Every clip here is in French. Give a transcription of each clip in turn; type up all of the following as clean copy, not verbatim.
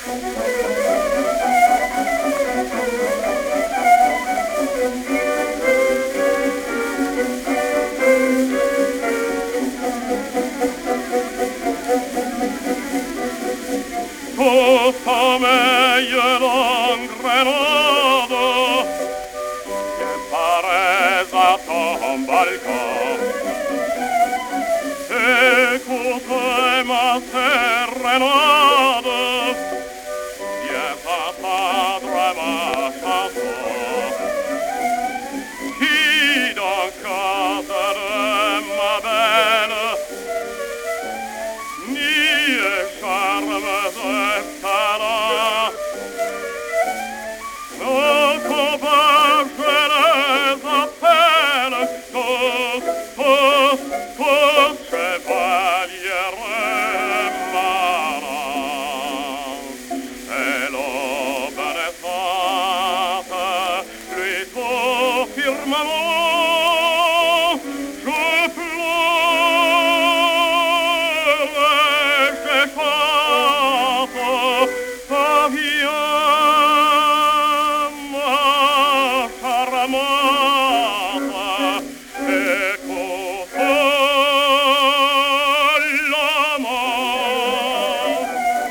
Tutta meglio l'engrenado che paresa tombalca. Écoutez ma sérénade, viens entendre ma chanson, qui dans le cadre de ma belle ni charme de talent. Nos copains, je les appelle tous, tous, tous chevaliers marins. Et l'aube naissante lui faut firmament, je pleure, je chante, viens ma charmante, écoute l'amant.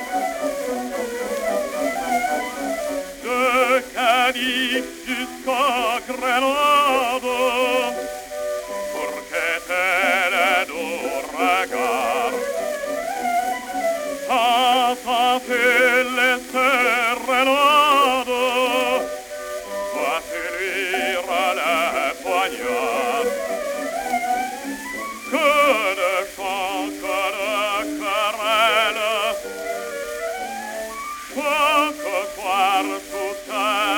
De Cadiz jusqu'à Grenade, pour que tel doux regard ça fait les sérénades, vois-tu luire le poignard, que de chants, que de querelles, chaque soir tout seul.